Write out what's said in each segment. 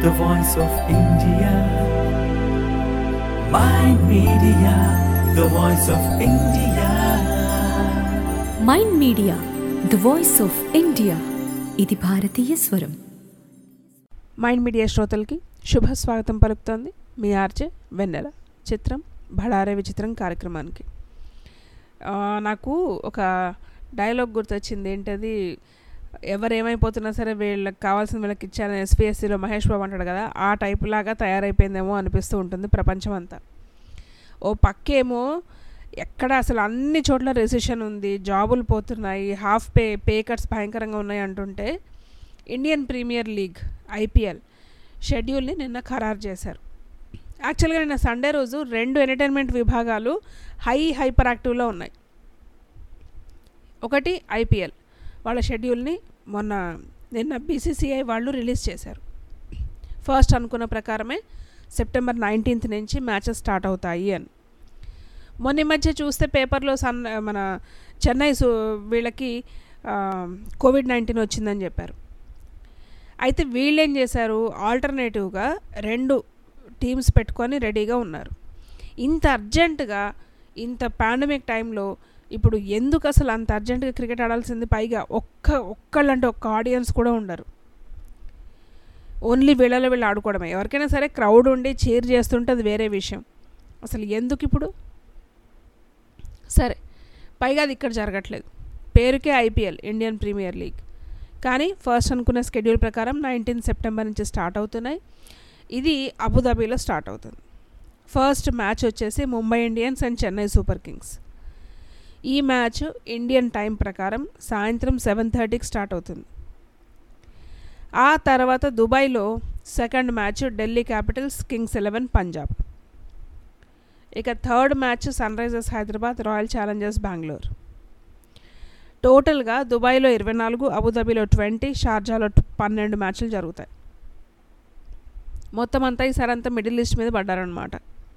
the voice of India. Mind Media, the voice of India. Mind Media the voice of India. ఇది భారతీయ స్వరం. Mind media శ్రోతలకి శుభ స్వాగతం పలుకుతోంది మీ ఆర్జే వెన్నెల. చిత్రం భళారే విచిత్రం కార్యక్రమానికి నాకు ఒక డైలాగ్ గుర్తొచ్చింది. ఏంటది, ఎవరేమైపోతున్నా సరే వీళ్ళకి కావాల్సిన వీళ్ళకి ఇచ్చారని ఎస్పీఎస్సీలో మహేష్ బాబు అంటాడు కదా, ఆ టైప్ లాగా తయారైపోయిందేమో అనిపిస్తూ ఉంటుంది ప్రపంచం అంతా. ఓ పక్కేమో ఎక్కడ అసలు అన్ని చోట్ల రెసిషన్ ఉంది, జాబులు పోతున్నాయి, హాఫ్ పే కట్స్ భయంకరంగా ఉన్నాయి అంటుంటే ఇండియన్ ప్రీమియర్ లీగ్ ఐపీఎల్ షెడ్యూల్ని నిన్న ఖరారు చేశారు. యాక్చువల్గా నిన్న సండే రోజు 2 ఎంటర్టైన్మెంట్ విభాగాలు హైపర్ యాక్టివ్లో ఉన్నాయి. ఒకటి ఐపీఎల్ వాళ్ళ షెడ్యూల్ని నిన్న బీసీసీఐ వాళ్ళు రిలీజ్ చేశారు. ఫస్ట్ అనుకున్న ప్రకారమే సెప్టెంబర్ 19th నుంచి మ్యాచెస్ స్టార్ట్ అవుతాయి అని. మొన్న మధ్య చూస్తే పేపర్లో మన చెన్నై వీళ్ళకి కోవిడ్-19 వచ్చిందని చెప్పారు. అయితే వీళ్ళు ఏం చేశారు, ఆల్టర్నేటివ్గా 2 టీమ్స్ పెట్టుకొని రెడీగా ఉన్నారు. ఇంత అర్జెంటుగా ఇంత పాండమిక్ టైంలో ఇప్పుడు ఎందుకు అసలు అంత అర్జెంటుగా క్రికెట్ ఆడాల్సింది? పైగా ఒక్కళ్ళంటే ఒక్క ఆడియన్స్ కూడా ఉండరు. ఓన్లీ వీళ్ళు ఆడుకోవడమే. ఎవరికైనా సరే క్రౌడ్ ఉండి చీర్ చేస్తుంటే అది వేరే విషయం. అసలు ఎందుకు ఇప్పుడు? సరే, పైగా అది ఇక్కడ జరగట్లేదు. పేరుకే ఐపీఎల్, ఇండియన్ ప్రీమియర్ లీగ్. కానీ ఫస్ట్ అనుకున్న షెడ్యూల్ ప్రకారం 19 సెప్టెంబర్ నుంచి స్టార్ట్ అవుతున్నాయి. ఇది అబుదాబీలో స్టార్ట్ అవుతుంది. ఫస్ట్ మ్యాచ్ వచ్చేసి Mumbai Indians and Chennai super kings. ఈ మ్యాచ్ ఇండియన్ టైం ప్రకారం సాయంత్రం 7:30కి స్టార్ట్ అవుతుంది. ఆ తర్వాత దుబాయ్లో second match Delhi capitals kings 11 Punjab. ఇక third match sunrisers Hyderabad royal challengers Bengaluru. టోటల్గా దుబాయ్లో 24, అబుదాబీలో 20, షార్జాలో 12 మ్యాచ్లు జరుగుతాయి. మొత్తం అంతా ఈసారి అంతా మిడిల్ ఈస్ట్ మీద పడ్డారనమాట.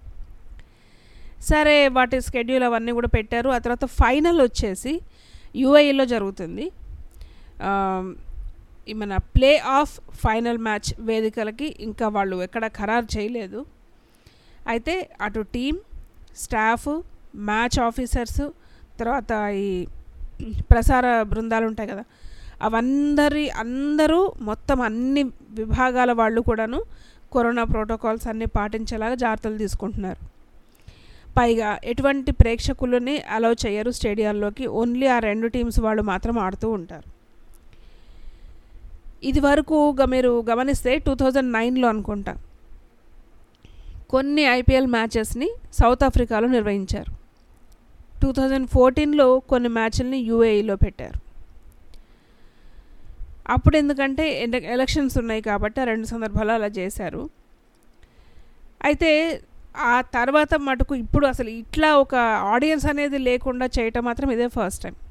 సరే, వాటి షెడ్యూల్ అవన్నీ కూడా పెట్టారు. ఆ తర్వాత ఫైనల్ వచ్చేసి యూఏఈలో జరుగుతుంది. మన ప్లే ఆఫ్ ఫైనల్ మ్యాచ్ వేదికలకి ఇంకా వాళ్ళు ఎక్కడ ఖరారు చేయలేదు. అయితే అటు టీం, స్టాఫ్, మ్యాచ్ ఆఫీసర్స్, తర్వాత ఈ ప్రసార బృందాలు ఉంటాయి కదా, అందరూ మొత్తం అన్ని విభాగాల వాళ్ళు కూడాను కరోనా ప్రోటోకాల్స్ అన్నీ పాటించేలాగా జాగ్రత్తలు తీసుకుంటున్నారు. పైగా ఎటువంటి ప్రేక్షకులని అలౌ చేయరు స్టేడియాల్లోకి. ఓన్లీ ఆ 2 టీమ్స్ వాళ్ళు మాత్రం ఆడుతూ ఉంటారు. ఇది వరకు మీరు గమనిస్తే 2009లో అనుకుంటా కొన్ని ఐపీఎల్ మ్యాచెస్ని సౌత్ ఆఫ్రికాలో నిర్వహించారు. 2014లో కొన్ని మ్యాచ్ల్ని యూఏఈలో పెట్టారు. అప్పుడు ఎందుకంటే ఎలక్షన్స్ ఉన్నాయి కాబట్టి ఆ 2 సందర్భాలు అలా చేశారు. అయితే ఆ తర్వాత మటుకు ఇప్పుడు అసలు ఇట్లా ఒక ఆడియన్స్ అనేది లేకుండా చేయటం మాత్రం ఇదే ఫస్ట్ టైం.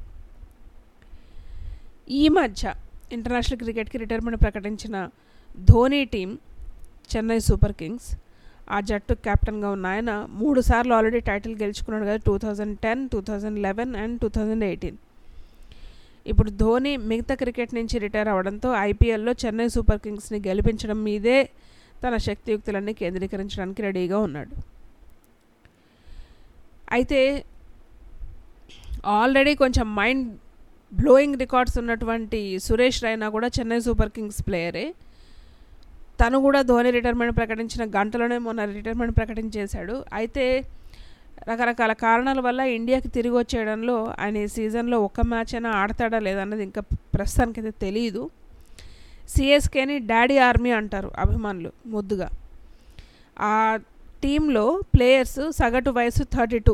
ఈ మధ్య ఇంటర్నేషనల్ క్రికెట్కి రిటైర్మెంట్ ప్రకటించిన Dhoni team Chennai super kings, ఆ జట్టు కెప్టెన్గా ఉన్న ఆయన 3 సార్లు ఆల్రెడీ టైటిల్ గెలుచుకున్నాడు కదా, 2010, 2011 అండ్ 2018. ఇప్పుడు ధోని మిగతా క్రికెట్ నుంచి రిటైర్ అవ్వడంతో ఐపీఎల్లో చెన్నై సూపర్ కింగ్స్ని గెలిపించడం మీదే తన శక్తియుక్తులన్నీ కేంద్రీకరించడానికి రెడీగా ఉన్నాడు. అయితే ఆల్రెడీ కొంచెం మైండ్ బ్లోయింగ్ రికార్డ్స్ ఉన్నటువంటి సురేష్ రైనా కూడా చెన్నై సూపర్ కింగ్స్ ప్లేయరే. తను కూడా ధోని రిటైర్మెంట్ ప్రకటించిన గంటలోనే మొన్న రిటైర్మెంట్ ప్రకటించేశాడు. అయితే రకరకాల కారణాల వల్ల ఇండియాకి తిరిగి వచ్చేయడంలో ఆయన ఈ సీజన్లో ఒక్క మ్యాచ్ అయినా ఆడతాడా లేదన్నది ఇంకా ప్రస్తుతానికైతే తెలియదు. సిఎస్కేని డాడీ ఆర్మీ అంటారు అభిమానులు ముద్దుగా. ఆ టీంలో ప్లేయర్స్ సగటు వయసు 32.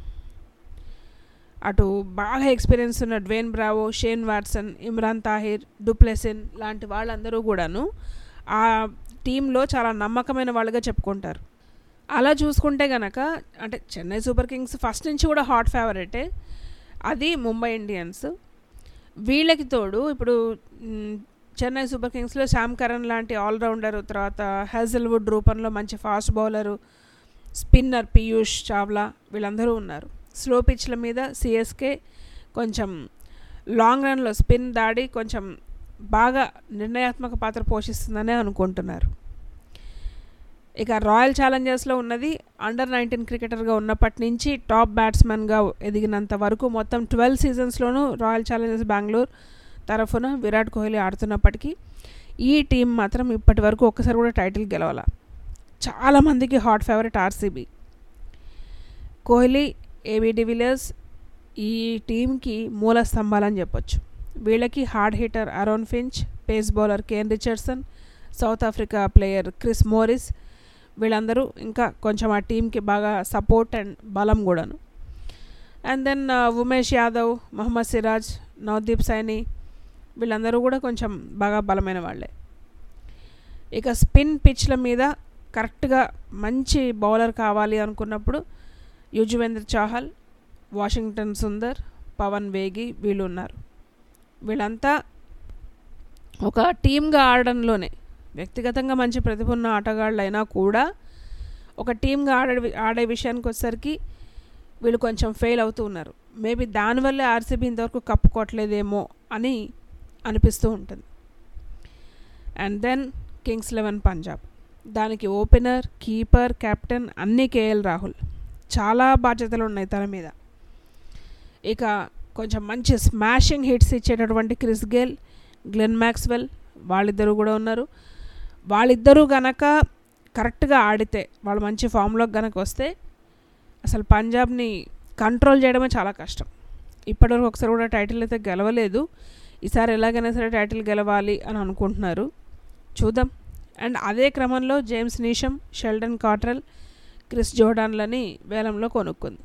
అటు బాగా ఎక్స్పీరియన్స్ ఉన్న Dwayne Bravo, Shane Watson, Imran Tahir, du Plessis లాంటి వాళ్ళందరూ కూడాను ఆ టీంలో చాలా నమ్మకమైన వాళ్ళుగా చెప్పుకుంటారు. అలా చూసుకుంటే కనుక అంటే చెన్నై సూపర్ కింగ్స్ ఫస్ట్ నుంచి కూడా హాట్ ఫేవరెటే, అది ముంబై ఇండియన్స్. వీళ్ళకి తోడు ఇప్పుడు చెన్నై సూపర్ కింగ్స్లో శామ్ కరణ్ లాంటి ఆల్రౌండరు, తర్వాత హ్యాజల్వుడ్ రూపంలో మంచి fast bowler, spinner Piyush Chawla, వీళ్ళందరూ ఉన్నారు. స్లో పిచ్ల మీద సిఎస్కే కొంచెం లాంగ్ రన్లో స్పిన్ దాడి కొంచెం బాగా నిర్ణయాత్మక పాత్ర పోషిస్తుందనే అనుకుంటున్నారు. ఇక రాయల్ ఛాలెంజర్స్లో ఉన్నది అండర్-19 క్రికెటర్గా ఉన్నప్పటి నుంచి టాప్ బ్యాట్స్మెన్గా ఎదిగినంత వరకు మొత్తం 12 సీజన్స్లోనూ రాయల్ ఛాలెంజర్స్ బెంగళూరు తరఫున విరాట్ కోహ్లీ ఆడుతున్నప్పటికీ ఈ టీం మాత్రం ఇప్పటి వరకు ఒక్కసారి కూడా టైటిల్ గెలవాల. చాలామందికి hot favourite RCB. Kohli, AB de Villiers ఈ టీంకి మూల స్తంభాలని చెప్పొచ్చు. వీళ్ళకి hard hitter Aaron Finch, pace bowler Kane Richardson, South Africa player Chris Morris వీళ్ళందరూ ఇంకా కొంచెం ఆ టీంకి బాగా సపోర్ట్ అండ్ బలం కూడాను. అండ్ దెన్ ఉమేష్ యాదవ్, మహమ్మద్ సిరాజ్, నవదీప్ సైని వీళ్ళందరూ కూడా కొంచెం బాగా బలమైన వాళ్ళే. ఇక స్పిన్ పిచ్ల మీద కరెక్ట్గా మంచి బౌలర్ కావాలి అనుకున్నప్పుడు యుజ్వేంద్ర చాహల్, వాషింగ్టన్ సుందర్, పవన్ వేగి వీళ్ళు ఉన్నారు. వీళ్ళంతా ఒక టీమ్గా ఆడడంలోనే వ్యక్తిగతంగా మంచి ప్రతిభ ఉన్న ఆటగాళ్ళు అయినా కూడా ఒక టీమ్గా ఆడే విషయానికి వచ్చేసరికి వీళ్ళు కొంచెం ఫెయిల్ అవుతూ ఉన్నారు. మేబీ దానివల్లే ఆర్సీబీ ఇంతవరకు కప్పుకోవట్లేదేమో అని అనిపిస్తూ ఉంటుంది. And then kings 11 Punjab. దానికి ఓపెనర్, కీపర్, కెప్టెన్ అన్నీ కేఎల్ రాహుల్. చాలా బాధ్యతలు ఉన్నాయి తన మీద. ఇక కొంచెం మంచి స్మాషింగ్ హిట్స్ ఇచ్చేటటువంటి క్రిస్ గేల్, గ్లెన్ మ్యాక్స్వెల్ వాళ్ళిద్దరూ కూడా ఉన్నారు. వాళ్ళిద్దరూ గనక కరెక్ట్గా ఆడితే, వాళ్ళు మంచి ఫామ్లోకి గనక వస్తే అసలు పంజాబ్ని కంట్రోల్ చేయడమే చాలా కష్టం. ఇప్పటివరకు ఒకసారి కూడా టైటిల్ అయితే గెలవలేదు. ఈసారి ఎలాగైనా సరే టైటిల్ గెలవాలి అని అనుకుంటున్నారు. చూద్దాం. అండ్ అదే క్రమంలో James Neesham, Sheldon Cottrell, Chris జోర్డాన్లని వేలంలో కొనుక్కుంది.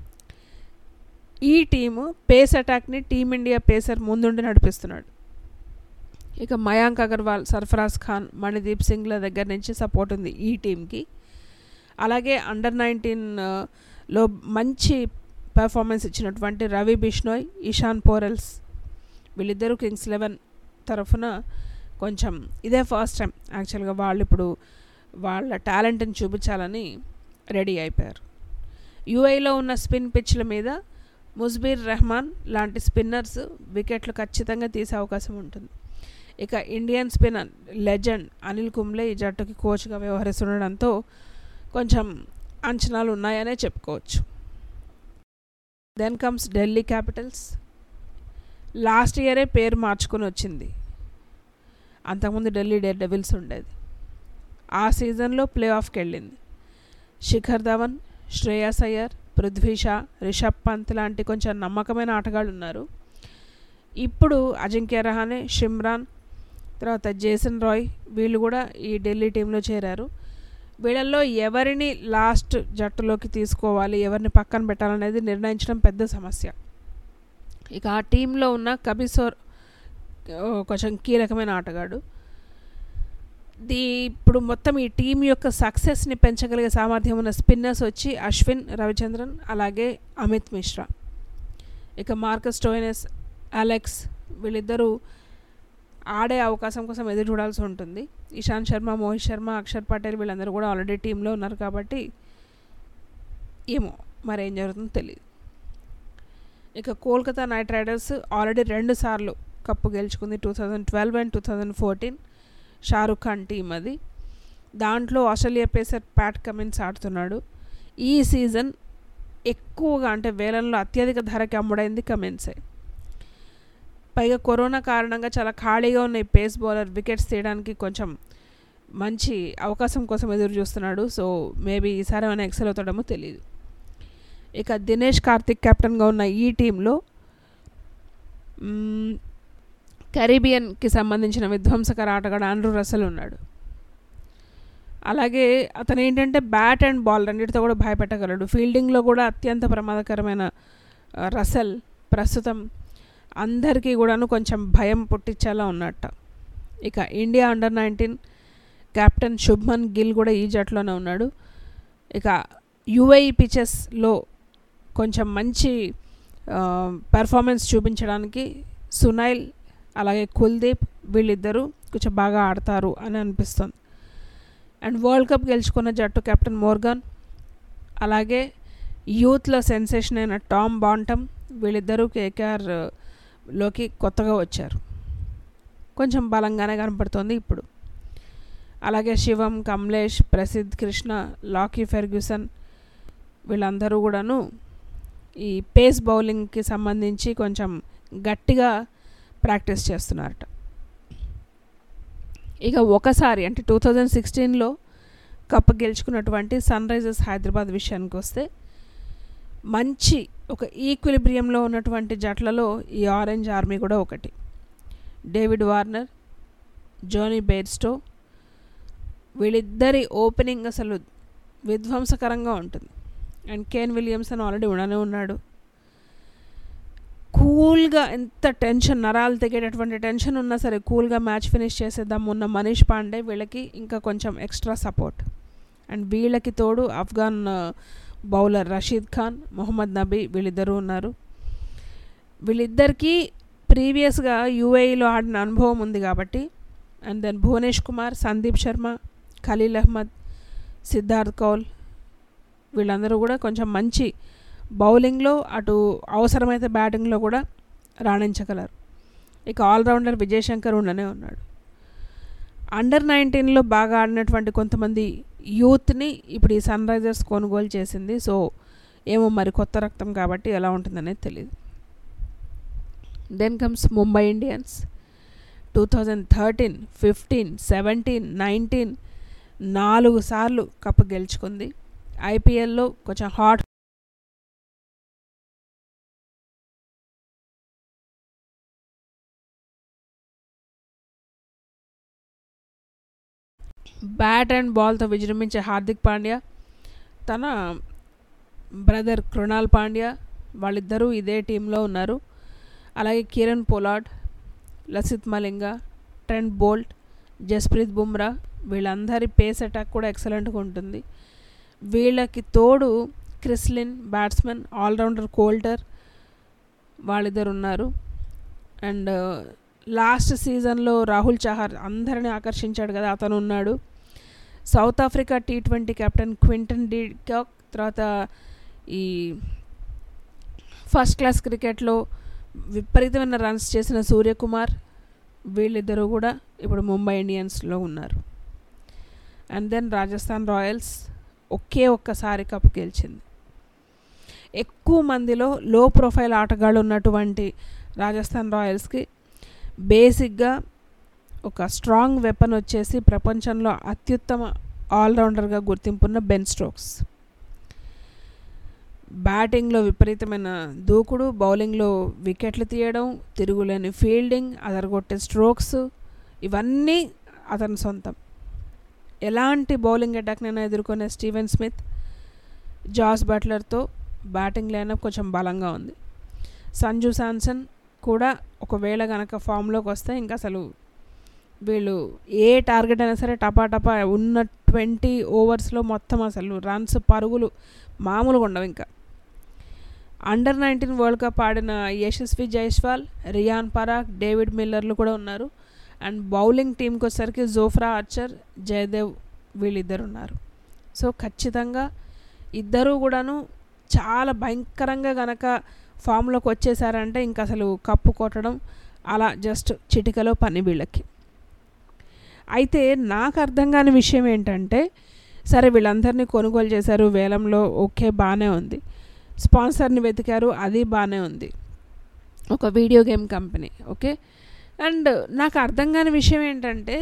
ఈ టీము పేస్ అటాక్ని టీమిండియా పేసర్ ముందుండి నడిపిస్తున్నాడు. ఇక మయాంక్ అగర్వాల్, సర్ఫరాజ్ ఖాన్, మణిదీప్ సింగ్ల దగ్గర నుంచి సపోర్ట్ ఉంది ఈ టీంకి. అలాగే అండర్-19లో మంచి పెర్ఫార్మెన్స్ ఇచ్చినటువంటి రవి బిష్నోయ్, ఇషాన్ పోరెల్స్ వీళ్ళిద్దరూ కింగ్స్ 11 తరఫున కొంచెం ఇదే ఫస్ట్ టైం యాక్చువల్గా వాళ్ళు ఇప్పుడు వాళ్ళ టాలెంట్ని చూపించాలని రెడీ అయిపోయారు. యూఏలో ఉన్న స్పిన్ పిచ్ల మీద ముజ్బీర్ రెహమాన్ లాంటి స్పిన్నర్స్ వికెట్లు ఖచ్చితంగా తీసే అవకాశం ఉంటుంది. ఇక Indian spinner legend Anil Kumble ఈ జట్టుకి కోచ్గా వ్యవహరిస్తుండడంతో కొంచెం అంచనాలు ఉన్నాయనే చెప్పుకోవచ్చు. Then comes Delhi capitals. Last ఇయరే పేరు మార్చుకొని వచ్చింది. అంతకుముందు ఢిల్లీ డేర్ డెవిల్స్ ఉండేది. ఆ సీజన్లో ప్లే ఆఫ్కి వెళ్ళింది. శిఖర్ ధవన్, శ్రేయస్ అయ్యర్, పృథ్వీ షా, రిషబ్ పంత్ లాంటి కొంచెం నమ్మకమైన ఆటగాళ్ళు ఉన్నారు. ఇప్పుడు అజింక్య రహానే, షిమ్రాన్, తర్వాత జేసన్ రాయ్ వీళ్ళు కూడా ఈ ఢిల్లీ టీంలో చేరారు. వీళ్ళల్లో ఎవరిని లాస్ట్ జట్టులోకి తీసుకోవాలి, ఎవరిని పక్కన పెట్టాలనేది నిర్ణయించడం పెద్ద సమస్య. ఇక ఆ టీంలో ఉన్న కబీసోర్ కొంచెం కీలకమైన ఆటగాడు. ఇప్పుడు మొత్తం ఈ టీం యొక్క సక్సెస్ని పెంచగలిగే సామర్థ్యం ఉన్న స్పిన్నర్స్ వచ్చి అశ్విన్, రవిచంద్రన్, అలాగే అమిత్ మిశ్రా. ఇక మార్కస్ స్టోయినస్, అలెక్స్ వీళ్ళిద్దరూ ఆడే అవకాశం కోసం ఎదురు చూడాల్సి ఉంటుంది. ఇషాంత్ శర్మ, మోహిత్ శర్మ, అక్షర్ పటేల్ వీళ్ళందరూ కూడా ఆల్రెడీ టీంలో ఉన్నారు కాబట్టి ఏమో మరి ఏం జరుగుతుందో తెలియదు. ఇక కోల్కతా నైట్ రైడర్స్ ఆల్రెడీ 2 సార్లు కప్పు గెలుచుకుంది. 2012 అండ్ 2014 షారుఖ్ ఖాన్ టీం అది. దాంట్లో ఆస్ట్రేలియా పేసర్ ప్యాట్ కమిన్స్ ఆడుతున్నాడు. ఈ సీజన్ ఎక్కువగా అంటే వేలంలో అత్యధిక ధరకి అమ్ముడైంది కమిన్సే. పైగా కరోనా కారణంగా చాలా ఖాళీగా ఉన్న ఈ పేస్ బౌలర్ వికెట్స్ తీయడానికి కొంచెం మంచి అవకాశం కోసం ఎదురు చూస్తున్నాడు. సో మేబీ ఈసారి ఏమైనా ఎక్సెల్ అవుతాడేమో తెలియదు. ఇక దినేష్ కార్తిక్ కెప్టెన్గా ఉన్న ఈ టీంలో కరీబియన్కి సంబంధించిన విధ్వంసకర ఆటగాడు ఆండ్రూ రసెల్ ఉన్నాడు. అలాగే అతను ఏంటంటే బ్యాట్ అండ్ బాల్ రెండింటితో కూడా భయపెట్టగలడు. ఫీల్డింగ్లో కూడా అత్యంత ప్రమాదకరమైన రసెల్ ప్రస్తుతం అందరికీ కూడాను కొంచెం భయం పుట్టించేలా ఉన్నట్ట. ఇక India under nineteen captain Shubman Gill కూడా ఈ జట్టులోనే ఉన్నాడు. ఇక యుఏఈ పిచెస్లో కొంచెం మంచి పెర్ఫార్మెన్స్ చూపించడానికి సునైల్ అలాగే కుల్దీప్ వీళ్ళిద్దరూ కొంచెం బాగా ఆడతారు అని అనిపిస్తుంది. అండ్ వరల్డ్ కప్ గెలుచుకున్న జట్టు కెప్టెన్ మోర్గాన్, అలాగే యూత్లో సెన్సేషన్ అయిన టామ్ బాంటమ్ వీళ్ళిద్దరూ కేకేఆర్లోకి కొత్తగా వచ్చారు. కొంచెం బలంగానే కనపడుతుంది ఇప్పుడు. అలాగే శివం, కమలేష్, ప్రసిద్ధ్ కృష్ణ, లాకీ ఫెర్గ్యూసన్ వీళ్ళందరూ కూడాను ఈ పేస్ బౌలింగ్కి సంబంధించి కొంచెం గట్టిగా ప్రాక్టీస్ చేస్తున్నారట. ఇక ఒకసారి అంటే 2016లో కప్ గెలుచుకున్నటువంటి సన్ రైజర్స్ హైదరాబాద్ విషయానికి వస్తే మంచి ఒక ఈక్విలిబ్రియంలో ఉన్నటువంటి జట్లలో ఈ ఆరెంజ్ ఆర్మీ కూడా ఒకటి. డేవిడ్ వార్నర్, జోనీ బెయిర్స్టో వీళ్ళిద్దరి ఓపెనింగ్ అసలు విధ్వంసకరంగా ఉంటుంది. అండ్ కేన్ విలియమ్సన్ ఆల్రెడీ ఉండనే ఉన్నాడు. కూల్గా ఎంత టెన్షన్, నరాలు తెగేటటువంటి టెన్షన్ ఉన్నా సరే కూల్గా మ్యాచ్ ఫినిష్ చేసేద్దాం ఉన్న మనీష్ పాండే వీళ్ళకి ఇంకా కొంచెం ఎక్స్ట్రా సపోర్ట్. అండ్ వీళ్ళకి తోడు ఆఫ్ఘాన్ బౌలర్ రషీద్ ఖాన్, మొహమ్మద్ నబీ వీళ్ళిద్దరూ ఉన్నారు. వీళ్ళిద్దరికీ ప్రీవియస్గా యూఏఈలో ఆడిన అనుభవం ఉంది కాబట్టి. అండ్ దెన్ భువనేష్ కుమార్, సందీప్ శర్మ, ఖలీల్ అహ్మద్, సిద్ధార్థ్ కౌల్ వీళ్ళందరూ కూడా కొంచెం మంచి బౌలింగ్లో అటు అవసరమైతే బ్యాటింగ్లో కూడా రాణించగలరు. ఇక ఆల్రౌండర్ విజయ్ శంకర్ ఉండనే ఉన్నాడు. అండర్ 19లో బాగా ఆడినటువంటి కొంతమంది యూత్ని ఇప్పుడు ఈ సన్ రైజర్స్ కొనుగోలు చేసింది. సో ఏమో మరి కొత్త రక్తం కాబట్టి ఎలా ఉంటుందనేది తెలియదు. Then comes Mumbai Indians. 2013, 15, 17, 19 4 సార్లు కప్ గెలుచుకుంది. ఐపీఎల్లో కొంచెం హాట్ బ్యాట్ అండ్ బాల్తో విజృంభించే హార్దిక్ పాండ్యా, తన బ్రదర్ కృణాల్ పాండ్యా వాళ్ళిద్దరూ ఇదే టీంలో ఉన్నారు. అలాగే Kieron Pollard, Lasith Malinga, Trent Boult, Jasprit Bumrah వీళ్ళందరి పేస్ అటాక్ కూడా ఎక్సలెంట్గా ఉంటుంది. వీళ్ళకి తోడు క్రిస్లిన్ బ్యాట్స్మెన్, ఆల్రౌండర్ కోల్టర్ వాళ్ళిద్దరు ఉన్నారు. అండ్ లాస్ట్ సీజన్లో రాహుల్ చహర్ అందరిని ఆకర్షించాడు కదా, అతను ఉన్నాడు. South Africa T20 captain Quinton de Kock, తర్వాత ఈ ఫస్ట్ క్లాస్ క్రికెట్లో విపరీతమైన రన్స్ చేసిన సూర్యకుమార్ వీళ్ళిద్దరూ కూడా ఇప్పుడు ముంబై ఇండియన్స్లో ఉన్నారు. అండ్ దెన్ రాజస్థాన్ రాయల్స్ ఒక్కసారి కప్ గెలిచింది. ఎక్కువ మందిలో లో ప్రొఫైల్ ఆటగాళ్ళు ఉన్నటువంటి రాజస్థాన్ రాయల్స్కి బేసిక్గా ఒక స్ట్రాంగ్ వెపన్ వచ్చేసి ప్రపంచంలో అత్యుత్తమ ఆల్రౌండర్గా గుర్తింపున్న బెన్ స్టోక్స్. బ్యాటింగ్లో విపరీతమైన దూకుడు, బౌలింగ్లో వికెట్లు తీయడం, తిరుగులేని ఫీల్డింగ్, అదరగొట్టే స్ట్రోక్స్ ఇవన్నీ అతని సొంతం. ఎలాంటి బౌలింగ్ అటాక్నైనా ఎదుర్కొనే స్టీవెన్ స్మిత్, జాస్ బట్లర్తో బ్యాటింగ్ లైనప్ కొంచెం బలంగా ఉంది. సంజు శాంసన్ కూడా ఒకవేళ కనుక ఫామ్లోకి వస్తే ఇంకా అసలు వీళ్ళు ఏ టార్గెట్ అయినా సరే టపా ఉన్న 20 ఓవర్స్లో మొత్తం అసలు రన్స్ పరుగులు మామూలుగా ఉండవు. ఇంకా అండర్ 19 వరల్డ్ కప్ ఆడిన యశస్వి జైస్వాల్, రియాన్ పరాగ్, డేవిడ్ మిల్లర్లు కూడా ఉన్నారు. అండ్ బౌలింగ్ టీంకి వచ్చేసరికి జోఫ్రా ఆర్చర్, జయదేవ్ వీళ్ళిద్దరు ఉన్నారు. సో ఖచ్చితంగా ఇద్దరూ కూడాను చాలా భయంకరంగా గనక ఫామ్లోకి వచ్చేసారంటే ఇంకా అసలు కప్పు కొట్టడం అలా జస్ట్ చిటికలో పని వీళ్ళకి. అయితే నాకు అర్థం కాని విషయం ఏంటంటే, సరే వీళ్ళందరినీ కొనుగోలు చేశారు వేలంలో, ఓకే బాగానే ఉంది. స్పాన్సర్ని వెతికారు, అది బాగానే ఉంది, ఒక video game company, okay. And నాకు అర్థం కాని విషయం ఏంటంటే,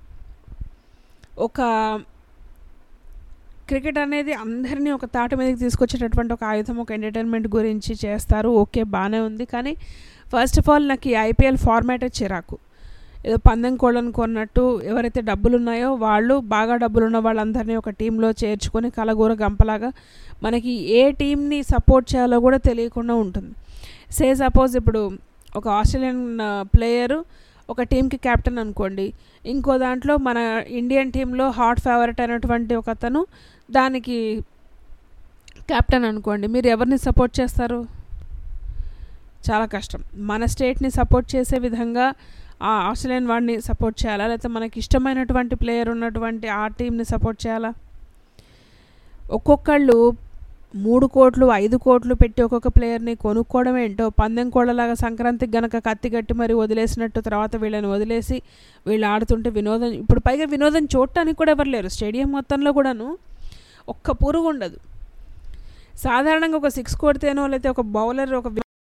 ఒక క్రికెట్ అనేది అందరినీ ఒక తాటి మీదకి తీసుకొచ్చేటటువంటి ఒక ఆయుధం, ఒక ఎంటర్టైన్మెంట్ గురించి చేస్తారు, ఓకే బాగానే ఉంది. కానీ ఫస్ట్ ఆఫ్ ఆల్ నాకు ఈ ఐపీఎల్ ఫార్మాటే చిరాకు. ఏదో పందెం కోళ్ళను కొన్నట్టు ఎవరైతే డబ్బులు ఉన్నాయో వాళ్ళు, బాగా డబ్బులున్న వాళ్ళందరినీ ఒక టీంలో చేర్చుకొని కలగూర గంపలాగా మనకి ఏ టీంని సపోర్ట్ చేయాలో కూడా తెలియకుండా ఉంటుంది. సే సపోజ్ ఇప్పుడు ఒక ఆస్ట్రేలియన్ ప్లేయరు ఒక టీంకి కెప్టెన్ అనుకోండి, ఇంకో దాంట్లో మన ఇండియన్ టీంలో హాట్ ఫేవరెట్ అయినటువంటి ఒక అతను దానికి కెప్టెన్ అనుకోండి, మీరు ఎవరిని సపోర్ట్ చేస్తారు? చాలా కష్టం. మన స్టేట్ని సపోర్ట్ చేసే విధంగా ఆ ఆస్ట్రేలియన్ వాడిని సపోర్ట్ చేయాలా, లేకపోతే మనకి ఇష్టమైనటువంటి ప్లేయర్ ఉన్నటువంటి ఆ టీంని సపోర్ట్ చేయాలా? ఒక్కొక్కళ్ళు 3 కోట్లు 5 కోట్లు పెట్టి ఒక్కొక్క ప్లేయర్ని కొనుక్కోవడం ఏంటో, పందెం కోళ్ళలాగా సంక్రాంతికి గనక కత్తి కట్టి మరి వదిలేసినట్టు తర్వాత వీళ్ళని వదిలేసి వీళ్ళు ఆడుతుంటే వినోదం. ఇప్పుడు పైగా వినోదం చూడటానికి కూడా ఎవరు లేరు స్టేడియం మొత్తంలో కూడాను. ఒక్క పురుగు ఉండదు. సాధారణంగా ఒక 6 కొడితేనో లేకపోతే ఒక బౌలర్ ఒక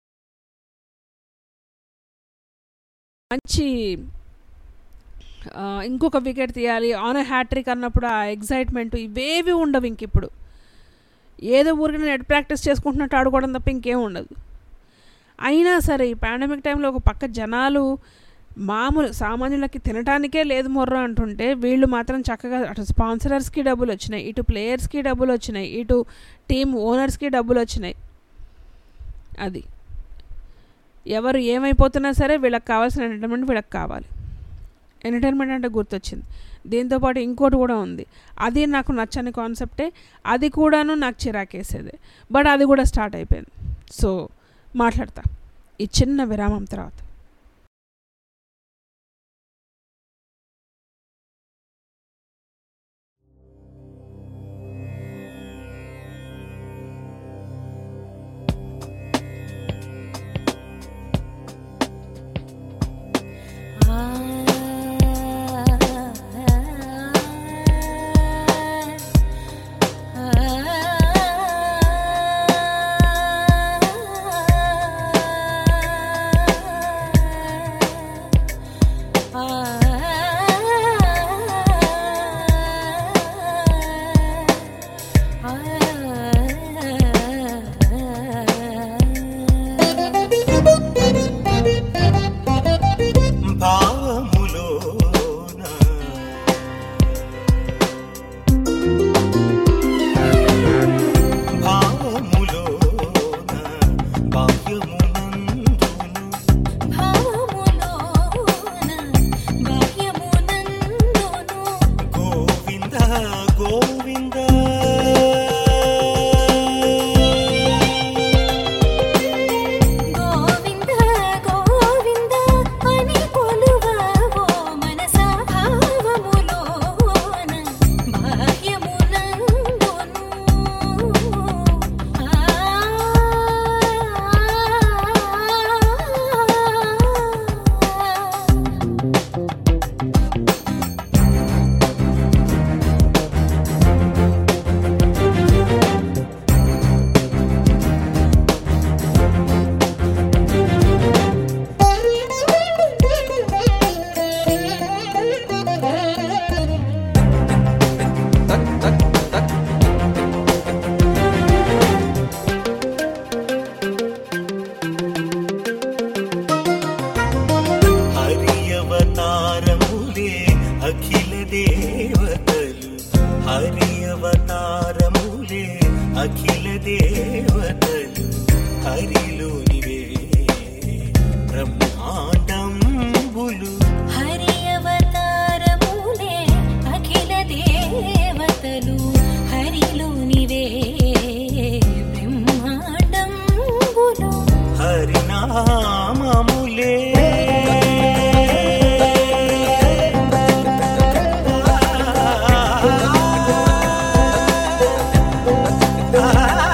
మంచి ఇంకొక వికెట్ తీయాలి ఆన్ హ్యాట్రిక్ అన్నప్పుడు ఆ ఎగ్జైట్మెంట్ ఇవేవి ఉండవు. ఇంక ఇప్పుడు ఏదో ఊరికి నెట్ ప్రాక్టీస్ చేసుకుంటున్నట్టు ఆడుకోవడం తప్ప ఇంకేం ఉండదు. అయినా సరే ఈ పాండమిక్ టైంలో ఒక పక్క జనాలు మామూలు సామాన్యులకి తినటానికే లేదు మొర్ర అంటుంటే వీళ్ళు మాత్రం చక్కగా అటు స్పాన్సరర్స్కి డబ్బులు వచ్చినాయి, ఇటు ప్లేయర్స్కి డబ్బులు వచ్చినాయి, ఇటు టీమ్ ఓనర్స్కి డబ్బులు వచ్చినాయి. అది ఎవరు ఏమైపోతున్నా సరే వీళ్ళకి కావాల్సిన ఎంటర్టైన్మెంట్ వీళ్ళకి కావాలి. ఎంటర్టైన్మెంట్ అంటే గుర్తొచ్చింది, దీంతోపాటు ఇంకోటి కూడా ఉంది. అది నాకు నచ్చని కాన్సెప్టే, అది కూడాను నాకు చిరాకేసేది. బట్ అది కూడా స్టార్ట్ అయిపోయింది. సో మాట్లాడతా ఈ చిన్న విరామం తర్వాత.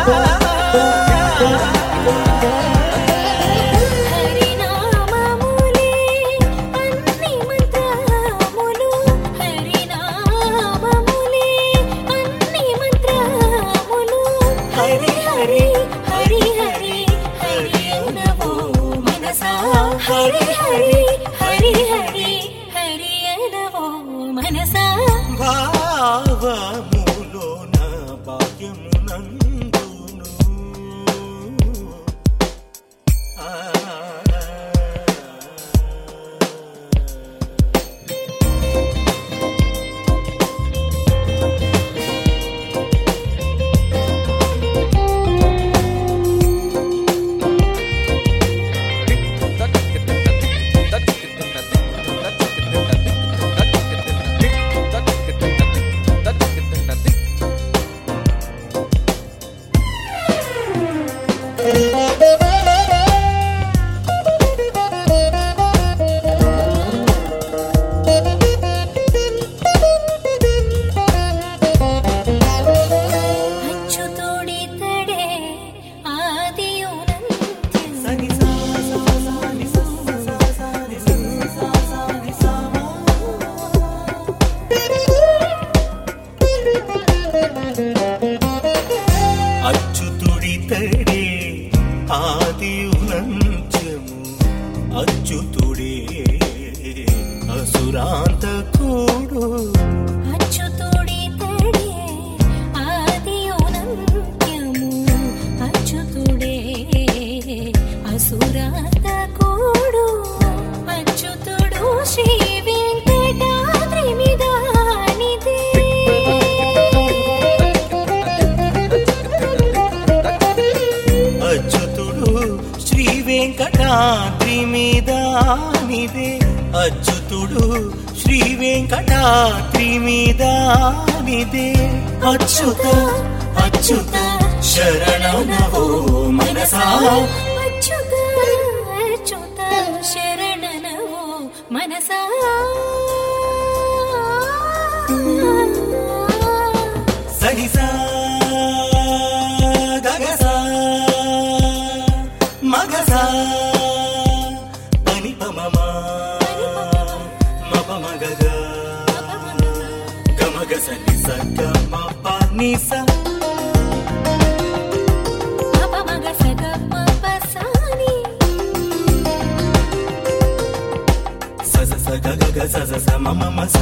హరినామములే అచ్యుతుడితడే ఆదియునంత్యము, అచ్యుతుడే అసురాంతకుడు. అచ్యుతుడితడే ఆదియునంత్యము, అచ్యుతుడే అసురాంతకుడు. అచ్యుతుడు శ్రీ వెంకటాద్రి మీదానిదే. అచ్యుతుడు శ్రీ వెంకటాద్రి మీదానిదే, అచ్యుతుడు శ్రీ వెంకటాద్రి మీదానిదే. అచ్యుత అచ్యుత శరణనవో మనసా, అచ్యుత అచ్యుత శరణనవో మనసా. సనిసా గగసా మగసా పని పమమా మప మగగ గమగ సని సగ మప నిస మప మగ సగ మప సాని సజ సగ గగ సజ స మమ మస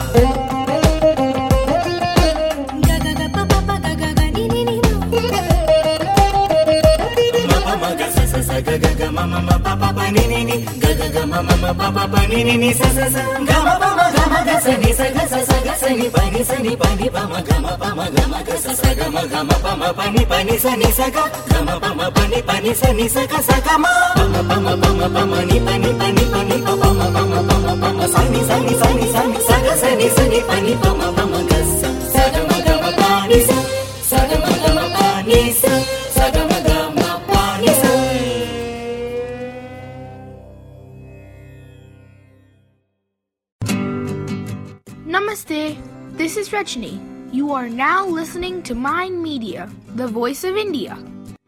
గగ మమ మప పప నిని ని గగ గమ మమ పప పని నిని స స స గమ పమ గమ గ స ని స గ స స గ స ని పని స ని పని పమ గమ పమ గమ గ స స గమ గమ పమ పని పని స ని స గ గమ పమ పని పని స ని స గ స గమ పమ పమ పమ పమ ని పని పని పని పమ పమ పమ పమ స ని స ని స ని స ని స గ స ని స ని పని పమ పమ గ స స గమ గమ పని స స గమ గమ పని స స గమ గమ పని స. Namaste, this is Rajni. You are now listening to Mind Media, the voice of India.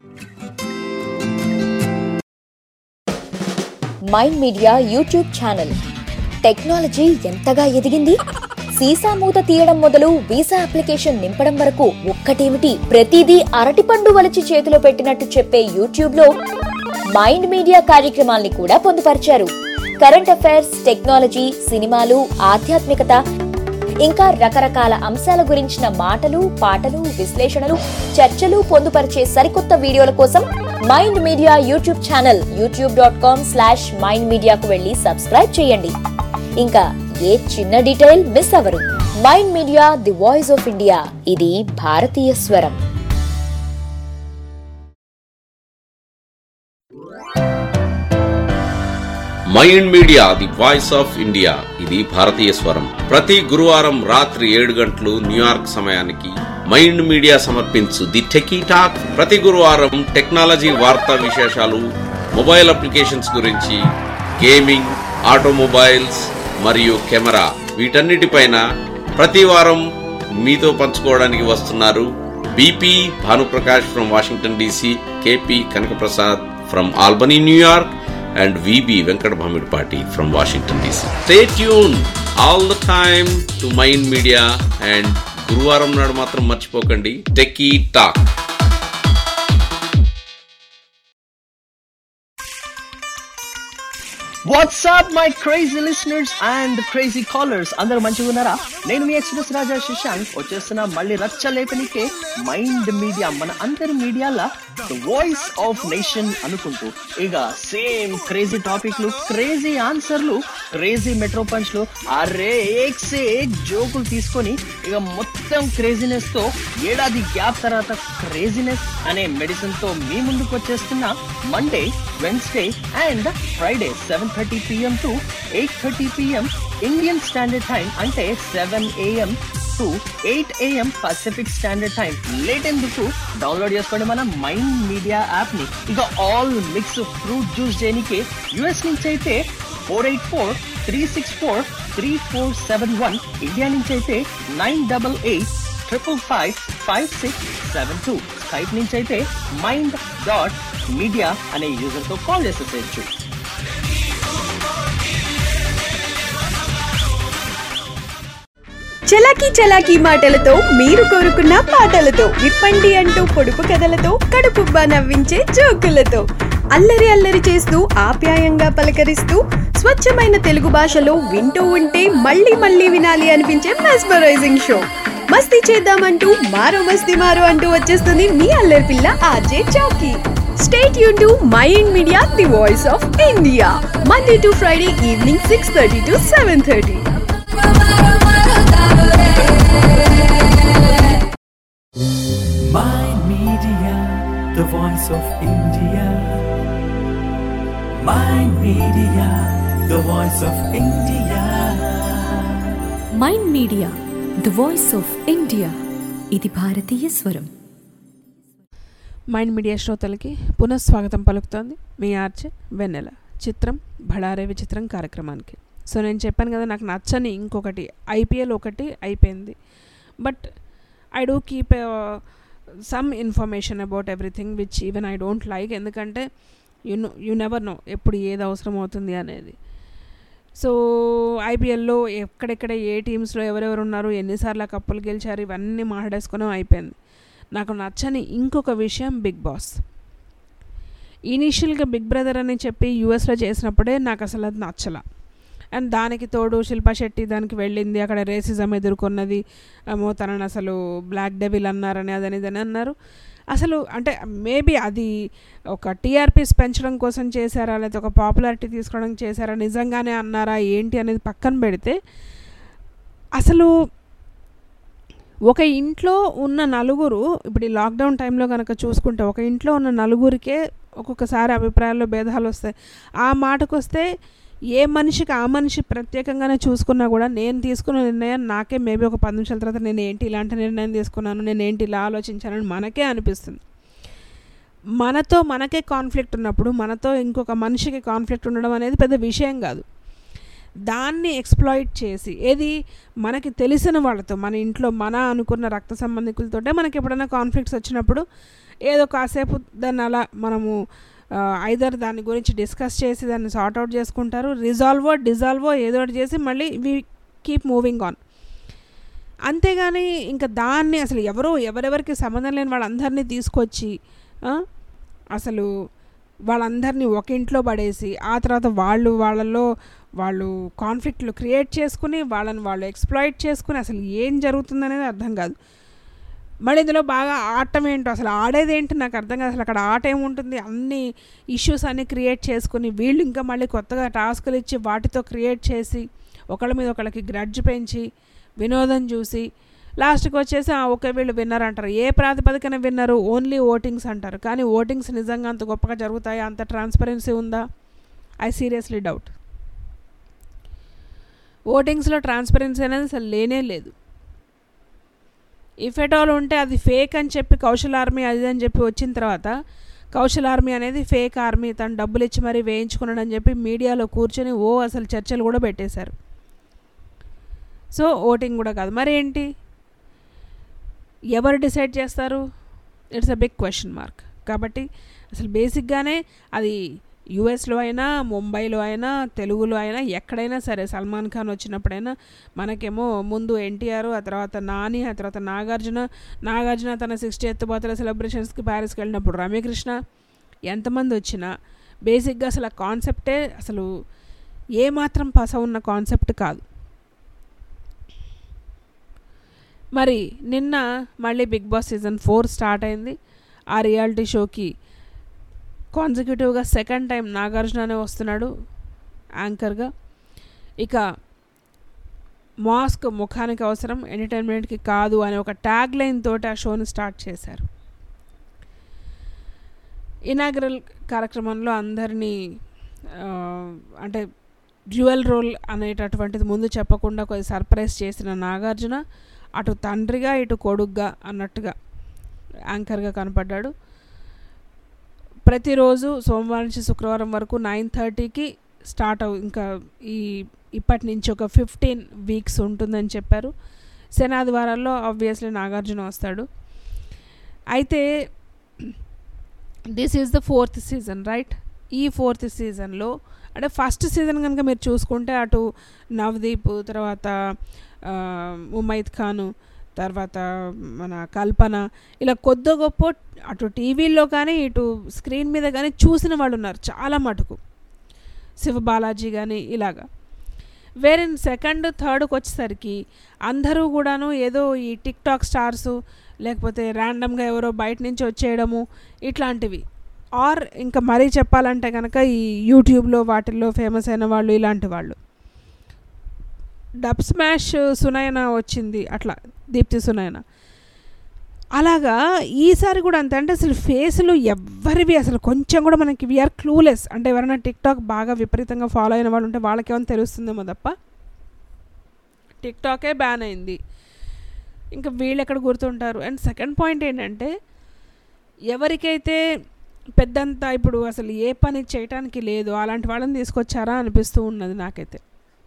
Mind Media YouTube channel. Technology ఎంతగా ఎదిగింది? సీసా మూత తీయడం మొదలు వీసా అప్లికేషన్ నింపడం వరకు ఒక్కటేమిటి, ప్రతిదీ అరటిపండు వలిచి చేతిలో పెట్టినట్టు చెప్పే యూట్యూబ్ లో మైండ్ మీడియా కార్యక్రమాల్ని కూడా పొందుపరిచారు. కరెంట్ అఫైర్స్, టెక్నాలజీ, సినిమాలు, ఆధ్యాత్మికత, ఇంకా రకరకాల అంశాల గురించిన మాటలు, పాటలు, విశ్లేషణలు, చర్చలు పొందుపరిచే సరికొత్త వీడియోల కోసం mind Media YouTube channel youtube.com/mindmedia కు వెళ్లి సబ్స్క్రైబ్ చేయండి. ఇంకా ఏ చిన్న డీటెయిల్ మిస్ అవ్వరు. Mind Media, the voice of India. ఇది భారతీయ స్వరం. Mind Media, the voice of India. ఇది భారతీయ స్వరం. ప్రతి గురువారం రాత్రి 7 గంటలు న్యూయార్క్ సమయానికి మైండ్ మీడియా సమర్పించు ది టెకీ టాక్. ప్రతి గురువారం టెక్నాలజీ వార్తా విశేషాలు, మొబైల్ అప్లికేషన్స్ గురించి, గేమింగ్, ఆటోమొబైల్స్ మరియు కెమెరా, వీటన్నిటిపైన ప్రతి వారం మీతో పంచుకోవడానికి వస్తున్నారు BP Bhanuprakash from Washington DC, KP Kanakaprasad from Albany New York, and VB Venkat Bhamidpati from Washington DC. Stay tuned all the time to Mind Media, and గురువారం నాడు మాత్రం మర్చిపోకండి techie talk. What's up my crazy listeners and crazy callers, అందరూ మంచిగా ఉన్నారా? నేను మీ express రాజా శశాంక్ వచ్చేస్తున్నా మళ్ళీ రచ్చలేపనికే మైండ్ మీడియా, మన అందరి మీడియాల ద వాయిస్ ఆఫ్ నేషన్ అనుకుంటూ ఇక సేమ్ క్రేజీ టాపిక్లు, క్రేజీ ఆన్సర్లు, క్రేజీ మెట్రో పంచ్లు, అరే ఏక్ సే ఏక్ జోకులు తీసుకొని ఇక మొత్తం క్రేజీనెస్ తో ఏడాది గ్యాప్ తర్వాత క్రేజీనెస్ అనే మెడిసిన్ తో మీ ముందుకు వచ్చేస్తున్న Monday, Wednesday and Friday 7:30 PM to 8:30 PM Indian standard time, అంటే 7 AM to 8 AM Pacific standard time. Late ఎందుకు, డౌన్లోడ్ చేసుకోండి మన మైండ్ మీడియా యాప్ ని. ఇక ఆల్ మిక్స్ ఫ్రూట్ జ్యూస్ చేయడానికి యుఎస్ నుంచి అయితే 484-364-3471, ఇండియా నుంచి అయితే 988-555-5672, స్కైప్ నుంచి అయితే mind.media అనే యూజర్ తో కాల్ చేసేసేయచ్చు. చలాకీ చలాకీ మాటలతో మీరు కోరుకున్న పాటలతో విప్పండి అంటూ పొడుపు కథలతో కడుపుబ్బా నవ్వించే జోకులతో అల్లరి అల్లరి చేస్తూ ఆప్యాయంగా పలకరిస్తూ స్వచ్ఛమైన తెలుగు భాషలో వింటూ ఉంటే మళ్ళీ మళ్ళీ వినాలి అనిపించే మెస్మరైజింగ్ షో. మస్తీ చేద్దామంటూ మారో అంటూ వచ్చేస్తుంది మీ అల్లరి పిల్ల ఆర్జే చౌకీ. Stay tune to Mind Media, the voice of India, Monday to Friday evening 6:30 to 7:30. Mind Media, the voice of India. Mind Media, the voice of India. Mind Media the voice of India ఇది భారతీయ స్వరం. Mind media శ్రోతలకి పునఃస్వాగతం పలుకుతోంది మీ RJ వెన్నెల. చిత్రం భళారే విచిత్రం కార్యక్రమానికి. So నేను చెప్పాను కదా, నాకు నచ్చని ఇంకొకటి IPL ఒకటి అయిపోయింది. But I do keep some information about everything which even I don't like. ఎందుకంటే యు నెవర్ నో ఎప్పుడు ఏది అవసరం అవుతుంది అనేది. సో IPLలో ఎక్కడెక్కడ ఏ టీమ్స్లో ఎవరెవరు ఉన్నారు, ఎన్నిసార్లు కప్పులు గెలిచారు, ఇవన్నీ మాట్లాడేసుకుని అయిపోయింది. నాకు నచ్చని ఇంకొక విషయం బిగ్ బాస్. ఇనీషియల్గా బిగ్ బ్రదర్ అని చెప్పి యూఎస్లో చేసినప్పుడే నాకు అసలు అది నచ్చల. అండ్ దానికి తోడు శిల్పా శెట్టి దానికి వెళ్ళింది, అక్కడ రేసిజం ఎదుర్కొన్నది, ఏమో తనని అసలు బ్లాక్ డెవిల్ అన్నారని అదని ఇదని అన్నారు. అసలు అంటే మేబీ అది ఒక టీఆర్పీస్ పెంచడం కోసం చేశారా, లేకపోతే ఒక పాపులారిటీ తీసుకోవడం చేశారా, నిజంగానే అన్నారా ఏంటి అనేది పక్కన పెడితే, అసలు ఒక ఇంట్లో ఉన్న నలుగురు, ఇప్పుడు ఈ లాక్డౌన్ టైంలో కనుక చూసుకుంటే ఒక ఇంట్లో ఉన్న నలుగురికే ఒక్కొక్కసారి అభిప్రాయాల్లో భేదాలు వస్తాయి. ఆ మాటకు వస్తే ఏ మనిషికి ఆ మనిషి ప్రత్యేకంగానే చూసుకున్నా కూడా నేను తీసుకున్న నిర్ణయం నాకే మేబీ ఒక 10 నిమిషాల తర్వాత నేను ఏంటి ఇలాంటి నిర్ణయం తీసుకున్నాను, నేను ఏంటి ఇలా ఆలోచించానని మనకే అనిపిస్తుంది. మనకే కాన్ఫ్లిక్ట్ ఉన్నప్పుడు మనతో ఇంకొక మనిషికి కాన్ఫ్లిక్ట్ ఉండడం అనేది పెద్ద విషయం కాదు. దాన్ని ఎక్స్ప్లాయిట్ చేసి ఏది మనకి తెలిసిన వాళ్ళతో, మన ఇంట్లో మన అనుకున్న రక్త సంబంధికులతోటే మనకి ఎప్పుడైనా కాన్ఫ్లిక్ట్స్ వచ్చినప్పుడు ఏదో కాసేపు దాన్ని అలా మనము ఐదర్ దాని గురించి డిస్కస్ చేసి దాన్ని సార్ట్అవుట్ చేసుకుంటారు, డిజాల్వో ఏదో ఒకటి చేసి మళ్ళీ వీ కీప్ మూవింగ్ ఆన్. అంతేగాని ఇంకా దాన్ని అసలు ఎవరెవరికి సంబంధం లేని వాళ్ళందరినీ తీసుకొచ్చి అసలు వాళ్ళందరినీ ఒక ఇంట్లో పడేసి ఆ తర్వాత వాళ్ళు కాన్ఫ్లిక్ట్లు క్రియేట్ చేసుకుని వాళ్ళు ఎక్స్ప్లాయిట్ చేసుకుని అసలు ఏం జరుగుతుందనేది అర్థం కాదు. మళ్ళీ ఇందులో బాగా ఆడటం ఏంటో, అసలు ఆడేది ఏంటి నాకు అర్థం కాదు. అసలు అక్కడ ఆట ఏముంటుంది, అన్ని ఇష్యూస్ అన్నీ క్రియేట్ చేసుకుని వీళ్ళు ఇంకా మళ్ళీ కొత్తగా టాస్కులు ఇచ్చి వాటితో క్రియేట్ చేసి ఒకళ్ళ మీద ఒకళ్ళకి గ్రడ్జ్ పెంచి వినోదం చూసి లాస్ట్కి వచ్చేసి ఓకే వీళ్ళు విన్నర్ అంటారు. ఏ ప్రాతిపదికన విన్నరు? ఓన్లీ ఓటింగ్స్ అంటారు. కానీ ఓటింగ్స్ నిజంగా అంత గొప్పగా జరుగుతాయా, అంత ట్రాన్స్పరెన్సీ ఉందా? I seriously doubt. ఓటింగ్స్లో ట్రాన్స్పరెన్సీ అనేది అసలు లేనే లేదు. ఇఫ్ ఎట్ ఆల్ ఉంటే అది ఫేక్ అని చెప్పి కౌశల్ ఆర్మీ అది అని చెప్పి వచ్చిన తర్వాత కౌశల్ ఆర్మీ అనేది ఫేక్ ఆర్మీ, తను డబ్బులు ఇచ్చి మరీ వేయించుకున్నాడు అని చెప్పి మీడియాలో కూర్చొని అసలు చర్చలు కూడా పెట్టేశారు. సో ఓటింగ్ కూడా కాదు. మరి ఏంటి, ఎవరు డిసైడ్ చేస్తారు? It's a big question mark. కాబట్టి అసలు బేసిక్గానే అది యుఎస్లో అయినా, ముంబైలో అయినా, తెలుగులో అయినా, ఎక్కడైనా సరే సల్మాన్ ఖాన్ వచ్చినప్పుడైనా మనకేమో ముందు ఎన్టీఆర్, ఆ తర్వాత నాని, ఆ తర్వాత నాగార్జున తన 60th బర్త్డే సెలబ్రేషన్స్కి ప్యారిస్కి వెళ్ళినప్పుడు రమ్యకృష్ణ, ఎంతమంది వచ్చినా బేసిక్గా అసలు ఆ కాన్సెప్టే అసలు ఏమాత్రం పస ఉన్న కాన్సెప్ట్ కాదు. మరి నిన్న మళ్ళీ బిగ్ బాస్ సీజన్ 4 స్టార్ట్ అయింది. ఆ రియాలిటీ షోకి కాన్సిక్యూటివ్గా సెకండ్ టైం నాగార్జుననే వస్తున్నాడు యాంకర్గా. ఇక మాస్క్ ముఖానికి అవసరం, ఎంటర్టైన్మెంట్కి కాదు అనే ఒక ట్యాగ్ లైన్ తోటి ఆ షోని స్టార్ట్ చేశారు. ఇనాగరల్ కార్యక్రమంలో అందరినీ అంటే డ్యూయల్ రోల్ అనేటటువంటిది ముందు చెప్పకుండా కొద్ది సర్ప్రైజ్ చేసిన నాగార్జున అటు తండ్రిగా ఇటు కొడుగ్గా అన్నట్టుగా యాంకర్గా కనపడ్డాడు. ప్రతిరోజు సోమవారం నుంచి శుక్రవారం వరకు 9:30కి స్టార్ట్ ఇంకా ఇప్పటి నుంచి ఒక 15 వీక్స్ ఉంటుందని చెప్పారు. శనాదివారాల్లో ఆబ్వియస్లీ నాగార్జున వస్తాడు. అయితే this is the 4th season right. ఈ 4th సీజన్లో అంటే ఫస్ట్ సీజన్ కనుక మీరు చూసుకుంటే అటు నవదీప్, తర్వాత ముమైత్ ఖాను, తర్వాత మన కల్పన, ఇలా కొద్ది గొప్ప అటు టీవీల్లో కానీ ఇటు స్క్రీన్ మీద కానీ చూసిన వాళ్ళు ఉన్నారు చాలా మటుకు. శివబాలాజీ కానీ ఇలాగా. వేరే సెకండ్ థర్డ్కి వచ్చేసరికి అందరూ కూడాను ఏదో ఈ టిక్ టాక్ స్టార్సు, లేకపోతే ర్యాండమ్గా ఎవరో బయట నుంచి వచ్చేయడము ఇట్లాంటివి. ఆర్ ఇంకా మరీ చెప్పాలంటే కనుక ఈ యూట్యూబ్లో వాటిల్లో ఫేమస్ అయిన వాళ్ళు ఇలాంటి వాళ్ళు. డబ్ స్మాష్ సునయన వచ్చింది అట్లా, దీప్తి సునయన. అలాగా ఈసారి కూడా అంతే. అంటే అసలు ఫేసులు ఎవరివి అసలు కొంచెం కూడా మనకి వీఆర్ క్లూలెస్. అంటే ఎవరైనా టిక్ టాక్ బాగా విపరీతంగా ఫాలో అయిన వాళ్ళు ఉంటే వాళ్ళకేమైనా తెలుస్తుందేమో తప్ప టిక్ టాకే బ్యాన్ అయింది, ఇంకా వీళ్ళు ఎక్కడ గుర్తుంటారు. అండ్ సెకండ్ పాయింట్ ఏంటంటే ఎవరికైతే పెద్దంత ఇప్పుడు అసలు ఏ పని చేయటానికి లేదు అలాంటి వాళ్ళని తీసుకొచ్చారా అనిపిస్తూ ఉన్నది నాకైతే.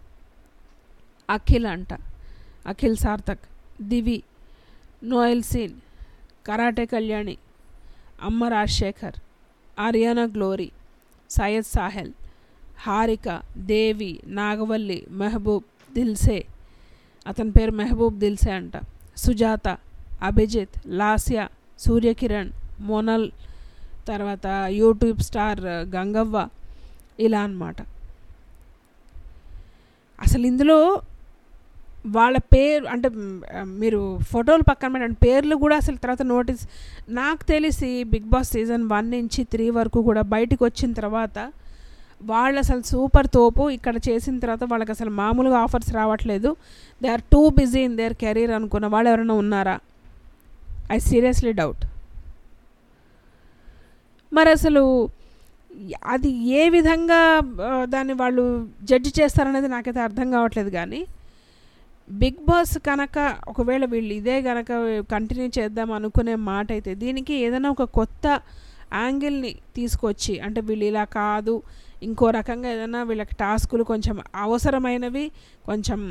అఖిల్ అంట, Akhil Sarthak, Divi, Noel Sean, karate Kalyani, Amma Rajasekhar, Ariyana Glory, Syed Sohel, Harika, Devi, Nagavalli, Mehboob Dilse, అతని పేరు మెహబూబ్ దిల్సే అంట, సుజాత, అభిజిత్, లాస్యా, సూర్యకిరణ్, మోనల్, తర్వాత యూట్యూబ్ స్టార్ గంగవ్వ, ఇలా అన్నమాట. అసలు ఇందులో వాళ్ళ పేరు అంటే మీరు ఫోటోలు పక్కన పెట్టండి, పేర్లు కూడా అసలు తర్వాత నోటీస్. నాకు తెలిసి బిగ్ బాస్ సీజన్ 1 నుంచి 3 వరకు కూడా బయటకు వచ్చిన తర్వాత వాళ్ళు అసలు సూపర్ తోపు. ఇక్కడ చేసిన తర్వాత వాళ్ళకి అసలు మామూలుగా ఆఫర్స్ రావట్లేదు. They are too busy in their career అనుకున్న వాళ్ళు ఎవరైనా ఉన్నారా? I seriously doubt. మరి అసలు అది ఏ విధంగా దాన్ని వాళ్ళు జడ్జి చేస్తారనేది నాకైతే అర్థం కావట్లేదు. కానీ బిగ్ బాస్ కనుక ఒకవేళ వీళ్ళు ఇదే కనుక కంటిన్యూ చేద్దాం అనుకునే మాట అయితే దీనికి ఏదైనా ఒక కొత్త యాంగిల్ని తీసుకొచ్చి, అంటే వీళ్ళు ఇలా కాదు ఇంకో రకంగా ఏదైనా వీళ్ళకి టాస్కులు కొంచెం అవసరమైనవి, కొంచెం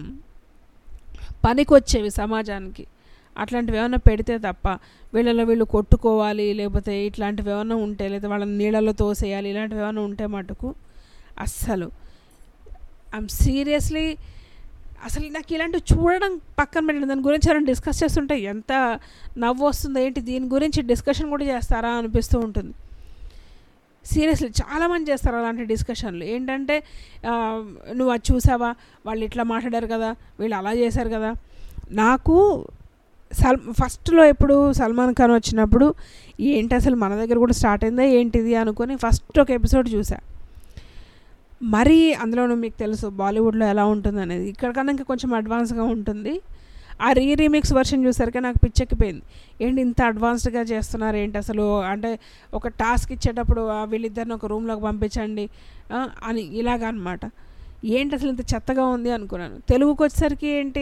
పనికొచ్చేవి సమాజానికి, అట్లాంటివి ఏమైనా పెడితే తప్ప వీళ్ళలో వీళ్ళు కొట్టుకోవాలి, లేకపోతే ఇట్లాంటివి ఏమైనా ఉంటే, లేదా వాళ్ళని నీళ్ళలో తోసేయాలి, ఇలాంటివి ఏమైనా ఉంటే మటుకు అస్సలు ఐఎమ్ సీరియస్లీ అసలు నాకు ఇలాంటివి చూడడం పక్కన పెట్టండి, దాని గురించి ఎవరైనా డిస్కస్ చేస్తుంటే ఎంత నవ్వు వస్తుందో ఏంటి, దీని గురించి డిస్కషన్ కూడా చేస్తారా అనిపిస్తూ ఉంటుంది. సీరియస్లీ చాలామంది చేస్తారు అలాంటి డిస్కషన్లు. ఏంటంటే నువ్వు అది చూసావా, వాళ్ళు ఇట్లా మాట్లాడారు కదా, వీళ్ళు అలా చేశారు కదా. నాకు ఫస్ట్లో ఎప్పుడు సల్మాన్ ఖాన్ వచ్చినప్పుడు ఏంటి అసలు మన దగ్గర కూడా స్టార్ట్ అయిందా ఏంటిది అనుకొని ఫస్ట్ ఒక ఎపిసోడ్ చూసా. మరీ అందులోనూ మీకు తెలుసు బాలీవుడ్లో ఎలా ఉంటుంది అనేది, ఇక్కడికన్నా ఇంకా కొంచెం అడ్వాన్స్గా ఉంటుంది. ఆ రీమిక్స్ వర్షన్ చూసరికి నాకు పిచ్చెక్కిపోయింది. ఏంటి ఇంత అడ్వాన్స్డ్గా చేస్తున్నారు ఏంటి అసలు, అంటే ఒక టాస్క్ ఇచ్చేటప్పుడు వీళ్ళిద్దరిని ఒక రూమ్లోకి పంపించండి అని ఇలాగ అనమాట. ఏంటి అసలు ఇంత చెత్తగా ఉంది అనుకున్నాను. తెలుగుకి వచ్చేసరికి ఏంటి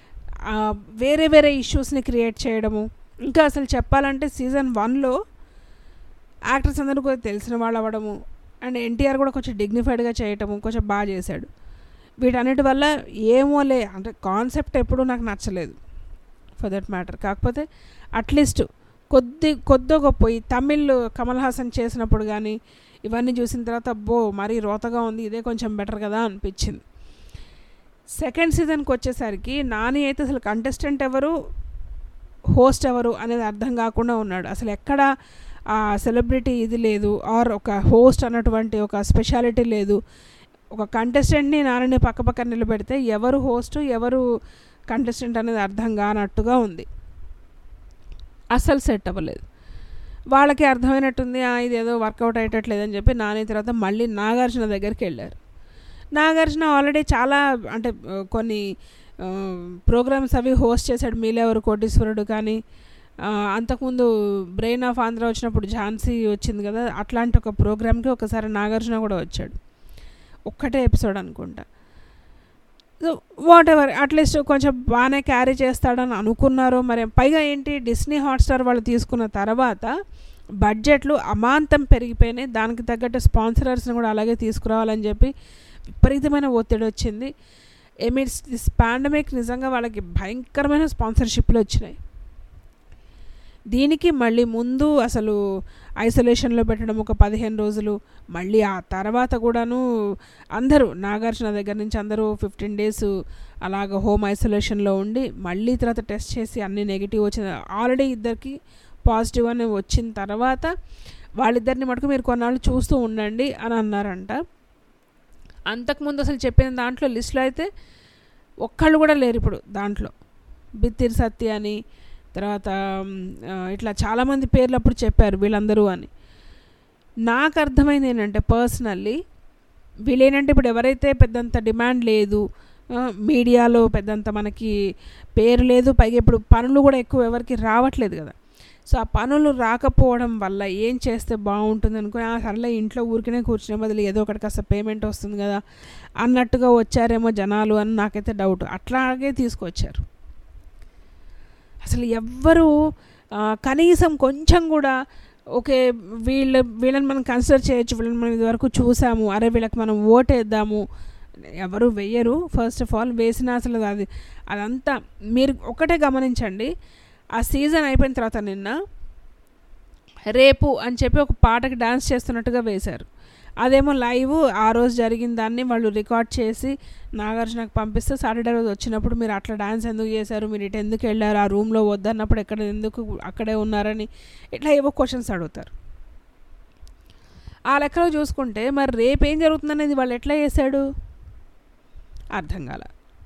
వేరే వేరే ఇష్యూస్ని క్రియేట్ చేయడము. ఇంకా అసలు చెప్పాలంటే సీజన్ 1లో యాక్టర్స్ అందరూ కూడా తెలిసిన వాళ్ళు అవ్వడము, అండ్ ఎన్టీఆర్ కూడా కొంచెం డిగ్నిఫైడ్గా చేయటము కొంచెం బాగా చేశాడు. వీటన్నిటి వల్ల ఏమోలే అంటే కాన్సెప్ట్ ఎప్పుడూ నాకు నచ్చలేదు ఫర్ దట్ మ్యాటర్. కాకపోతే అట్లీస్ట్ కొద్ది గొప్ప ఈ తమిళ్ కమల్ హాసన్ చేసినప్పుడు కానీ ఇవన్నీ చూసిన తర్వాత అబ్బో మరీ రోతగా ఉంది, ఇదే కొంచెం బెటర్ కదా అనిపించింది. సెకండ్ సీజన్కి వచ్చేసరికి నాని అయితే అసలు కంటెస్టెంట్ ఎవరు, హోస్ట్ ఎవరు అనేది అర్థం కాకుండా ఉన్నాడు. అసలు ఎక్కడ ఆ సెలబ్రిటీ ఇది లేదు, ఆర్ ఒక హోస్ట్ అన్నటువంటి ఒక స్పెషాలిటీ లేదు. ఒక కంటెస్టెంట్ని నానిని పక్కపక్కన నిలబెడితే ఎవరు హోస్ట్ ఎవరు కంటెస్టెంట్ అనేది అర్థం కానట్టుగా ఉంది. అస్సలు సెట్ అవ్వలేదు. వాళ్ళకి అర్థమైనట్టుంది ఇది ఏదో వర్కౌట్ అయ్యేటట్లేదని చెప్పి నాని తర్వాత మళ్ళీ నాగార్జున దగ్గరికి వెళ్ళారు. నాగార్జున ఆల్రెడీ చాలా అంటే కొన్ని ప్రోగ్రామ్స్ అవి హోస్ట్ చేశాడు. మీలెవరు కోటీశ్వరుడు కానీ, అంతకుముందు బ్రెయిన్ ఆఫ్ ఆంధ్ర వచ్చినప్పుడు ఝాన్సీ వచ్చింది కదా, అట్లాంటి ఒక ప్రోగ్రామ్కి ఒకసారి నాగార్జున కూడా వచ్చాడు. ఒక్కటే ఎపిసోడ్ అనుకుంటా. సో వాట్ ఎవర్ అట్లీస్ట్ కొంచెం బాగానే క్యారీ చేస్తాడని అనుకున్నారు. మరి పైగా ఏంటి డిస్నీ హాట్స్టార్ వాళ్ళు తీసుకున్న తర్వాత బడ్జెట్లు అమాంతం పెరిగిపోయినాయి. దానికి తగ్గట్టు స్పాన్సరర్స్ని కూడా అలాగే తీసుకురావాలని చెప్పి విపరీతమైన ఒత్తిడి వచ్చింది. ఎమిడ్స్ దిస్ పాండమిక్ నిజంగా వాళ్ళకి భయంకరమైన స్పాన్సర్షిప్లు వచ్చినాయి. దీనికి మళ్ళీ ముందు అసలు ఐసోలేషన్లో పెట్టడం ఒక 15 రోజులు, మళ్ళీ ఆ తర్వాత కూడాను అందరూ నాగార్జున దగ్గర నుంచి అందరూ 15 డేస్ అలాగ హోమ్ ఐసోలేషన్లో ఉండి మళ్ళీ తర్వాత టెస్ట్ చేసి అన్ని నెగిటివ్ వచ్చిన, ఆల్రెడీ ఇద్దరికి పాజిటివ్ అని వచ్చిన తర్వాత వాళ్ళిద్దరిని మటుకు మీరు కొన్నాళ్ళు చూస్తూ ఉండండి అని అన్నారంట. అంతకుముందు అసలు చెప్పిన దాంట్లో లిస్టులో అయితే ఒక్కళ్ళు కూడా లేరు ఇప్పుడు దాంట్లో. బిత్తిరి సత్య అని తర్వాత ఇట్లా చాలామంది పేర్లు అప్పుడు చెప్పారు వీళ్ళందరూ అని. నాకు అర్థమైంది ఏంటంటే పర్సనల్లీ వీళ్ళేంటంటే ఇప్పుడు ఎవరైతే పెద్దంత డిమాండ్ లేదు, మీడియాలో పెద్దంత మనకి పేరు లేదు, పైగా ఇప్పుడు పనులు కూడా ఎక్కువ ఎవరికి రావట్లేదు కదా. సో ఆ పనులు రాకపోవడం వల్ల ఏం చేస్తే బాగుంటుంది అనుకుని సర్లే ఇంట్లో ఊరికనే కూర్చునే బదులు ఏదో ఒకటి కాస్త పేమెంట్ వస్తుంది కదా అన్నట్టుగా వచ్చారేమో జనాలు అని నాకైతే డౌట్. అట్లాగే తీసుకొచ్చారు. అసలు ఎవ్వరూ కనీసం కొంచెం కూడా ఓకే వీళ్ళని మనం కన్సిడర్ చేయొచ్చు, వీళ్ళని మనం ఇదివరకు చూసాము, అరే వీళ్ళకి మనం ఓటేద్దాము, ఎవరు వెయ్యరు. ఫస్ట్ ఆఫ్ ఆల్ వేసిన అసలు అదంతా మీరు ఒకటే గమనించండి. ఆ సీజన్ అయిపోయిన తర్వాత నిన్న రేపు అని చెప్పి ఒక పాటకి డాన్స్ చేస్తున్నట్టుగా వేశారు. అదేమో లైవ్ ఆ రోజు జరిగిన దాన్ని వాళ్ళు రికార్డ్ చేసి నాగార్జునకు పంపిస్తే సాటర్డే రోజు వచ్చినప్పుడు మీరు అట్లా డాన్స్ ఎందుకు చేశారు, మీరు ఇటు ఎందుకు వెళ్ళారు, ఆ రూమ్లో వద్దన్నప్పుడు ఎక్కడ ఎందుకు అక్కడే ఉన్నారని ఇట్లా ఏవో క్వశ్చన్స్ అడుగుతారు. ఆ లెక్కలో చూసుకుంటే మరి రేపు ఏం జరుగుతుందనేది వాళ్ళు ఎట్లా చేశాడు అర్థం కాల.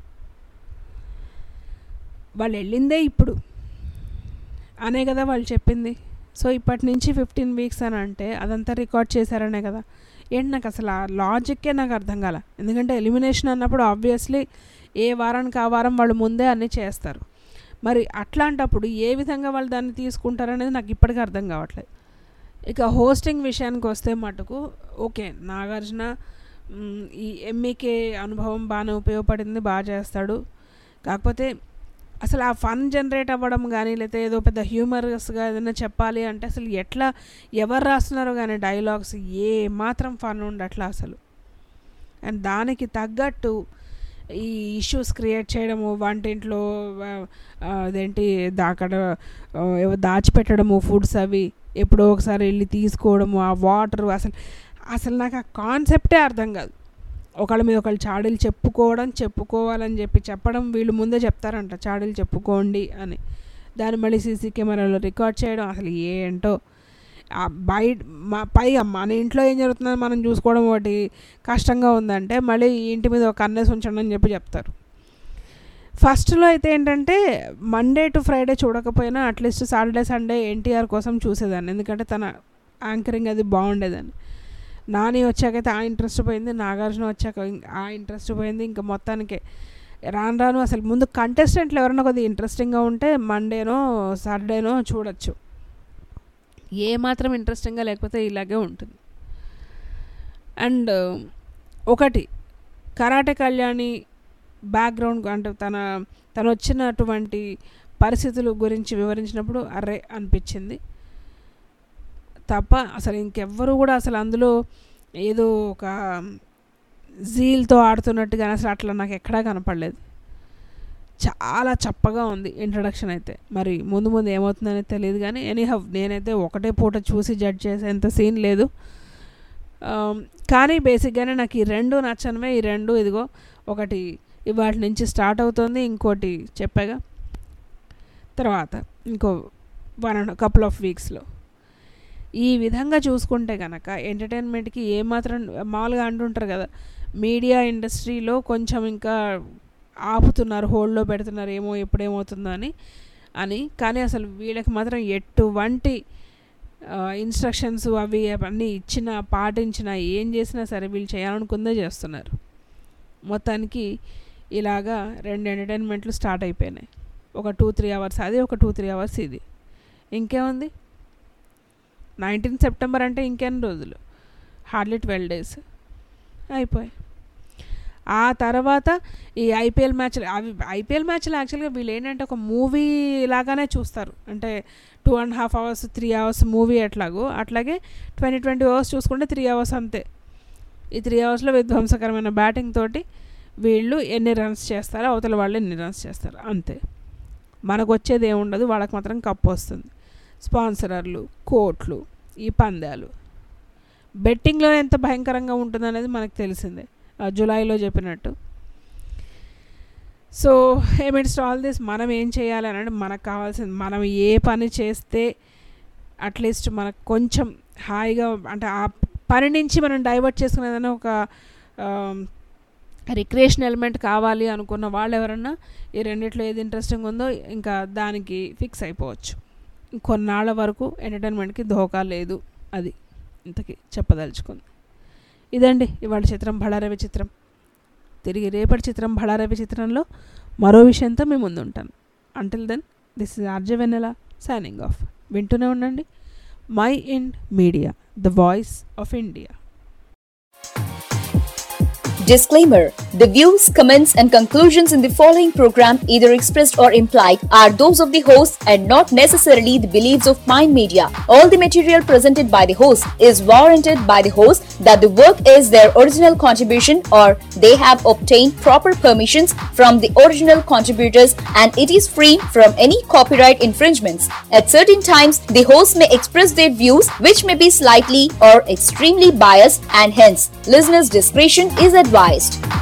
వాళ్ళు వెళ్ళిందే ఇప్పుడు అనే కదా వాళ్ళు చెప్పింది. సో ఇప్పటి నుంచి 15 వీక్స్ అని అంటే అదంతా రికార్డ్ చేశారనే కదా. ఏంటి నాకు అసలు ఆ లాజిక్కే నాకు అర్థం కాల. ఎందుకంటే ఎలిమినేషన్ అన్నప్పుడు ఆబ్వియస్లీ ఏ వారానికి ఆ వారం వాళ్ళు ముందే అన్నీ చేస్తారు. మరి అట్లాంటప్పుడు ఏ విధంగా వాళ్ళు దాన్ని తీసుకుంటారనేది నాకు ఇప్పటికీ అర్థం కావట్లేదు. ఇక హోస్టింగ్ విషయానికి వస్తే మటుకు ఓకే, నాగార్జున ఈ ఎమ్మికే అనుభవం బాగానే ఉపయోగపడింది, బాగా చేస్తాడు. కాకపోతే అసలు ఆ ఫన్ జనరేట్ అవ్వడం కానీ లేకపోతే ఏదో పెద్ద హ్యూమరస్గా ఏదైనా చెప్పాలి అంటే అసలు ఎట్లా ఎవరు రాస్తున్నారో కానీ డైలాగ్స్ ఏ మాత్రం ఫన్ ఉండట్లా అసలు. అండ్ దానికి తగ్గట్టు ఈ ఇష్యూస్ క్రియేట్ చేయడము, వంటింట్లో అదేంటి అక్కడ దాచిపెట్టడము ఫుడ్స్ అవి ఎప్పుడో ఒకసారి వెళ్ళి తీసుకోవడము, ఆ వాటర్ అసలు నాకు ఆ కాన్సెప్టే అర్థం కాదు. ఒకళ్ళ మీద ఒకళ్ళు చాడీలు చెప్పుకోవాలని చెప్పడం వీళ్ళు ముందే చెప్తారంట చాడీలు చెప్పుకోండి అని. దాన్ని మళ్ళీ సీసీ కెమెరాలో రికార్డ్ చేయడం అసలు ఏంటో. పైగా మన ఇంట్లో ఏం జరుగుతుందని మనం చూసుకోవడం ఒకటి కష్టంగా ఉందంటే మళ్ళీ ఇంటి మీద ఒక కన్నేసి ఉంచండి అని చెప్తారు. ఫస్ట్లో అయితే ఏంటంటే మండే టు ఫ్రైడే చూడకపోయినా అట్లీస్ట్ సాటర్డే సండే ఎన్టీఆర్ కోసం చూసేదాన్ని, ఎందుకంటే తన యాంకరింగ్ అది బాగుండేదని. నాని వచ్చాకైతే ఆ ఇంట్రెస్ట్ పోయింది, నాగార్జున వచ్చాక ఆ ఇంట్రెస్ట్ పోయింది. ఇంకా మొత్తానికి రాను అసలు ముందు కంటెస్టెంట్లు ఎవరైనా కొద్దిగా ఇంట్రెస్టింగ్గా ఉంటే మండేనో సాటర్డేనో చూడొచ్చు. ఏ మాత్రం ఇంట్రెస్టింగ్గా లేకపోతే ఇలాగే ఉంటుంది. అండ్ ఒకటి కరాటే కళ్యాణి బ్యాక్గ్రౌండ్ అంటే తను వచ్చినటువంటి పరిస్థితుల గురించి వివరించినప్పుడు అర్రే అనిపించింది తప్ప అసలు ఇంకెవ్వరు కూడా అసలు అందులో ఏదో ఒక జీల్తో ఆడుతున్నట్టుగా అసలు అట్లా నాకు ఎక్కడా కనపడలేదు. చాలా చప్పగా ఉంది ఇంట్రడక్షన్ అయితే. మరి ముందు ఏమవుతుందనేది తెలియదు కానీ ఎనీహౌ నేనైతే ఒకటే పూట చూసి జడ్జ్ చేసేంత సీన్ లేదు. కానీ బేసిక్గానే నాకు ఈ రెండు నచ్చనివే. ఈ రెండు ఇదిగో ఒకటి ఇవాటి నుంచి స్టార్ట్ అవుతుంది, ఇంకోటి చెప్పాగా తర్వాత ఇంకో కపుల్ ఆఫ్ వీక్స్లో. ఈ విధంగా చూసుకుంటే కనుక ఎంటర్టైన్మెంట్కి ఏమాత్రం మామూలుగా అంటుంటారు కదా మీడియా ఇండస్ట్రీలో కొంచెం ఇంకా ఆపుతున్నారు, హోల్డ్లో పెడుతున్నారు ఏమో ఎప్పుడేమవుతుందో అని. కానీ అసలు వీళ్ళకి మాత్రం ఎటువంటి ఇన్స్ట్రక్షన్స్ అవి అవన్నీ పాటించినా ఏం చేసినా సరే వీళ్ళు చేయాలనుకుందే చేస్తున్నారు. మొత్తానికి ఇలాగా 2 ఎంటర్టైన్మెంట్లు స్టార్ట్ అయిపోయినాయి. ఒక 2-3 అవర్స్ అది, ఒక 2-3 అవర్స్ ఇది. ఇంకేముంది 19 సెప్టెంబర్ అంటే ఇంకెన్ని రోజులు, హార్డ్లీ 12 days అయిపోయాయి. ఆ తర్వాత ఈ ఐపీఎల్ మ్యాచ్లు యాక్చువల్గా వీళ్ళు ఏంటంటే ఒక మూవీ లాగానే చూస్తారు. అంటే 2.5 hours 3 hours మూవీ ఎట్లాగో అట్లాగే 20 hours చూసుకుంటే 3 hours అంతే. ఈ 3 hours విధ్వంసకరమైన బ్యాటింగ్ తోటి వీళ్ళు ఎన్ని రన్స్ చేస్తారో అవతల వాళ్ళు ఎన్ని రన్స్ చేస్తారు అంతే. మనకు వచ్చేది ఏముండదు, వాళ్ళకి మాత్రం కప్పు వస్తుంది. స్పాన్సరర్లు, కోట్లు, ఈ పందాలు. బెట్టింగ్లో ఎంత భయంకరంగా ఉంటుందనేది మనకు తెలిసిందే, జూలైలో చెప్పినట్టు. సో ఎమిడ్స్ట్ ఆల్ దిస్ మనం ఏం చేయాలి అని అంటే, మనకు కావాల్సింది మనం ఏ పని చేస్తే అట్లీస్ట్ మనకు కొంచెం హాయిగా, అంటే ఆ పని నుంచి మనం డైవర్ట్ చేసుకునేదని ఒక రిక్రియేషన్ ఎలిమెంట్ కావాలి అనుకున్న వాళ్ళు ఎవరన్నా ఈ రెండిట్లో ఏది ఇంట్రెస్టింగ్ ఉందో ఇంకా దానికి ఫిక్స్ అయిపోవచ్చు. కొన్నాళ్ళ వరకు ఎంటర్టైన్మెంట్కి ధోకా లేదు, అది ఇంతకీ చెప్పదలుచుకుంది. ఇదండి ఇవాళ చిత్రం బళారే విచిత్రం. తిరిగి రేపటి చిత్రం బళారే విచిత్రంలో మరో విషయంతో మీ ముందు ఉంటాను. Until then, this is RJ Vennela signing off. వింటూనే ఉండండి My Ind Media, the voice of India. Disclaimer: the views, comments, and conclusions in the following program, either expressed or implied, are those of the host and not necessarily the beliefs of Mind Media. All the material presented by the host is warranted by the host that the work is their original contribution or they have obtained proper permissions from the original contributors and it is free from any copyright infringements. At certain times, the host may express their views which may be slightly or extremely biased and hence listeners' discretion is advised.